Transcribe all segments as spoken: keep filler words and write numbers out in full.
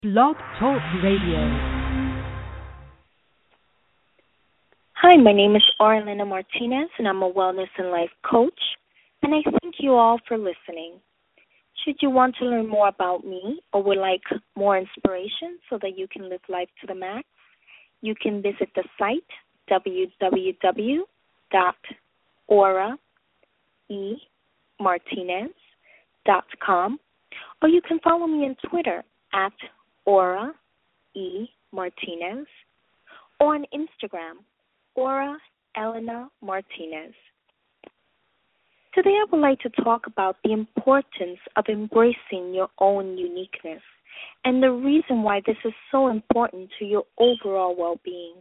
Blog Talk Radio. Hi, my name is Orlando Martinez, and I'm a wellness and life coach, and I thank you all for listening. Should you want to learn more about me or would like more inspiration so that you can live life to the max, you can visit the site w w w dot aura e martinez dot com, or you can follow me on Twitter at Aura E. Martinez, or on Instagram, Aura Elena Martinez. Today I would like to talk about the importance of embracing your own uniqueness and the reason why this is so important to your overall well-being.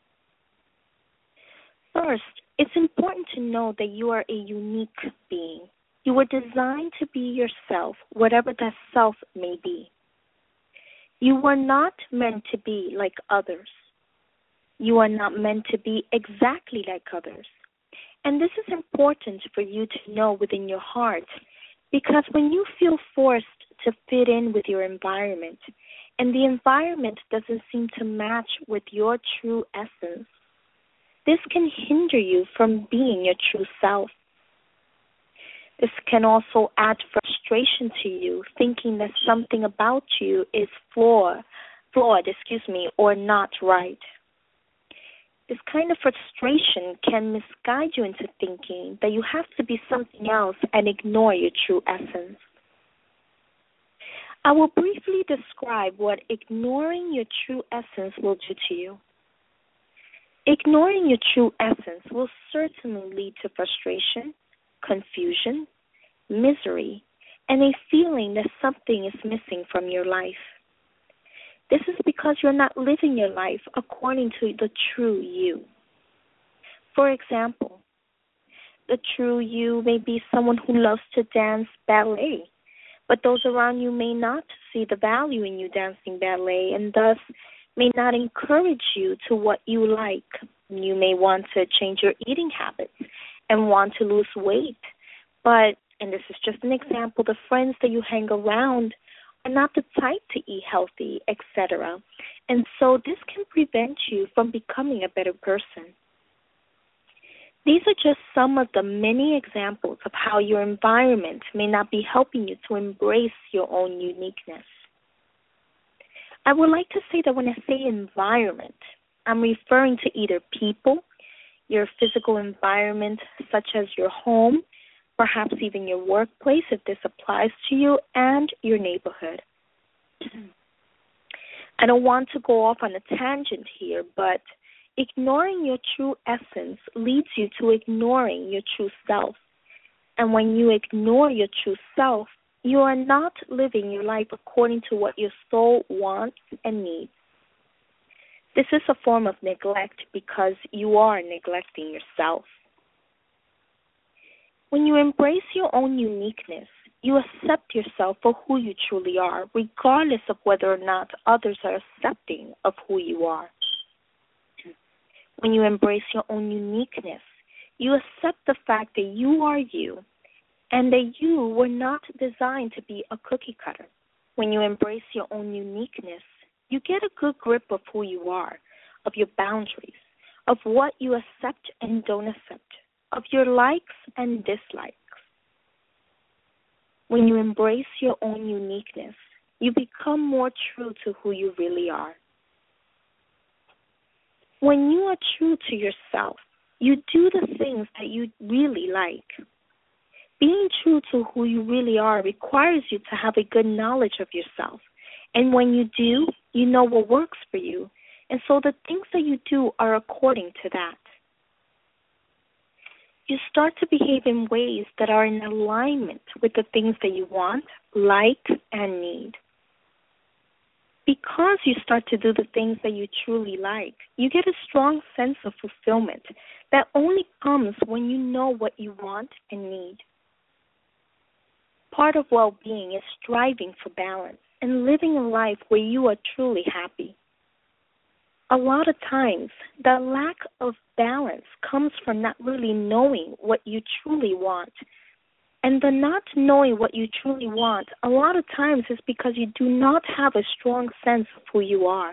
First, it's important to know that you are a unique being. You were designed to be yourself, whatever that self may be. You were not meant to be like others. You are not meant to be exactly like others. And this is important for you to know within your heart, because when you feel forced to fit in with your environment, and the environment doesn't seem to match with your true essence, this can hinder you from being your true self. This can also add frustration to you, thinking that something about you is flawed, flawed, excuse me, or not right. This kind of frustration can misguide you into thinking that you have to be something else and ignore your true essence. I will briefly describe what ignoring your true essence will do to you. Ignoring your true essence will certainly lead to frustration, confusion, misery, and a feeling that something is missing from your life. This is because you're not living your life according to the true you. For example, the true you may be someone who loves to dance ballet, but those around you may not see the value in you dancing ballet and thus may not encourage you to what you like. You may want to change your eating habits and want to lose weight, but, and this is just an example, the friends that you hang around are not the type to eat healthy, et cetera. And so this can prevent you from becoming a better person. These are just some of the many examples of how your environment may not be helping you to embrace your own uniqueness. I would like to say that when I say environment, I'm referring to either people, your physical environment, such as your home, perhaps even your workplace if this applies to you, and your neighborhood. I don't want to go off on a tangent here, but ignoring your true essence leads you to ignoring your true self. And when you ignore your true self, you are not living your life according to what your soul wants and needs. This is a form of neglect because you are neglecting yourself. When you embrace your own uniqueness, you accept yourself for who you truly are, regardless of whether or not others are accepting of who you are. When you embrace your own uniqueness, you accept the fact that you are you and that you were not designed to be a cookie cutter. When you embrace your own uniqueness, you get a good grip of who you are, of your boundaries, of what you accept and don't accept, of your likes and dislikes. When you embrace your own uniqueness, you become more true to who you really are. When you are true to yourself, you do the things that you really like. Being true to who you really are requires you to have a good knowledge of yourself. And when you do, you know what works for you. And so the things that you do are according to that. You start to behave in ways that are in alignment with the things that you want, like, and need. Because you start to do the things that you truly like, you get a strong sense of fulfillment that only comes when you know what you want and need. Part of well-being is striving for balance and living a life where you are truly happy. A lot of times, the lack of balance comes from not really knowing what you truly want And the not knowing what you truly want, a lot of times is because you do not have a strong sense of who you are.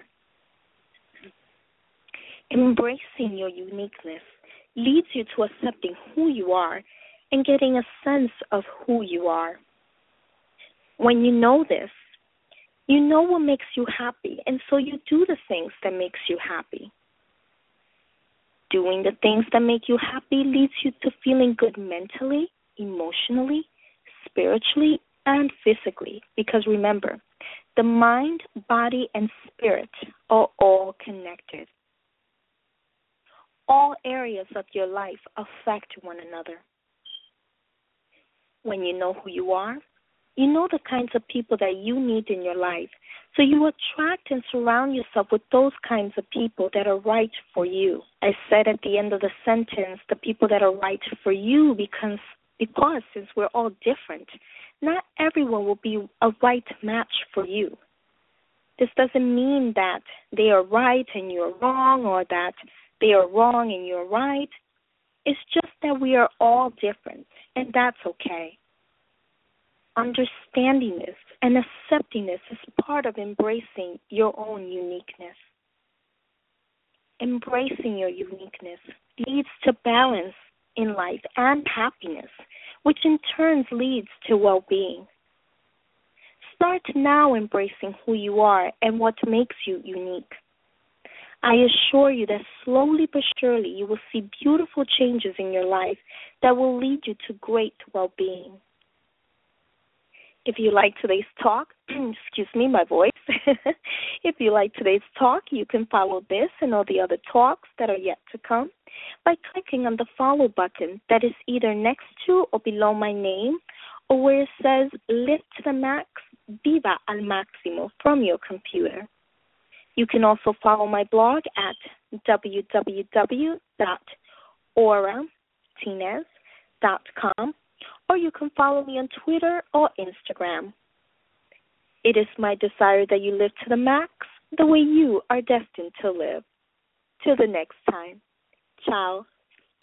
Embracing your uniqueness leads you to accepting who you are and getting a sense of who you are. When you know this, you know what makes you happy, and so you do the things that makes you happy. Doing the things that make you happy leads you to feeling good mentally, emotionally, spiritually, and physically. Because remember, the mind, body, and spirit are all connected. All areas of your life affect one another. When you know who you are, you know the kinds of people that you need in your life. So you attract and surround yourself with those kinds of people that are right for you. I said at the end of the sentence, the people that are right for you, because, because since we're all different, not everyone will be a right match for you. This doesn't mean that they are right and you're wrong, or that they are wrong and you're right. It's just that we are all different, and that's okay. Understanding this and accepting this is part of embracing your own uniqueness. Embracing your uniqueness leads to balance in life and happiness, which in turn leads to well-being. Start now embracing who you are and what makes you unique. I assure you that slowly but surely you will see beautiful changes in your life that will lead you to great well-being. If you like today's talk, excuse me, my voice. If you like today's talk, you can follow this and all the other talks that are yet to come by clicking on the follow button that is either next to or below my name, or where it says Live to the Max, Viva al Máximo from your computer. You can also follow my blog at w w w dot aura tinez dot com, or you can follow me on Twitter or Instagram. It is my desire that you live to the max the way you are destined to live. Till the next time. Ciao.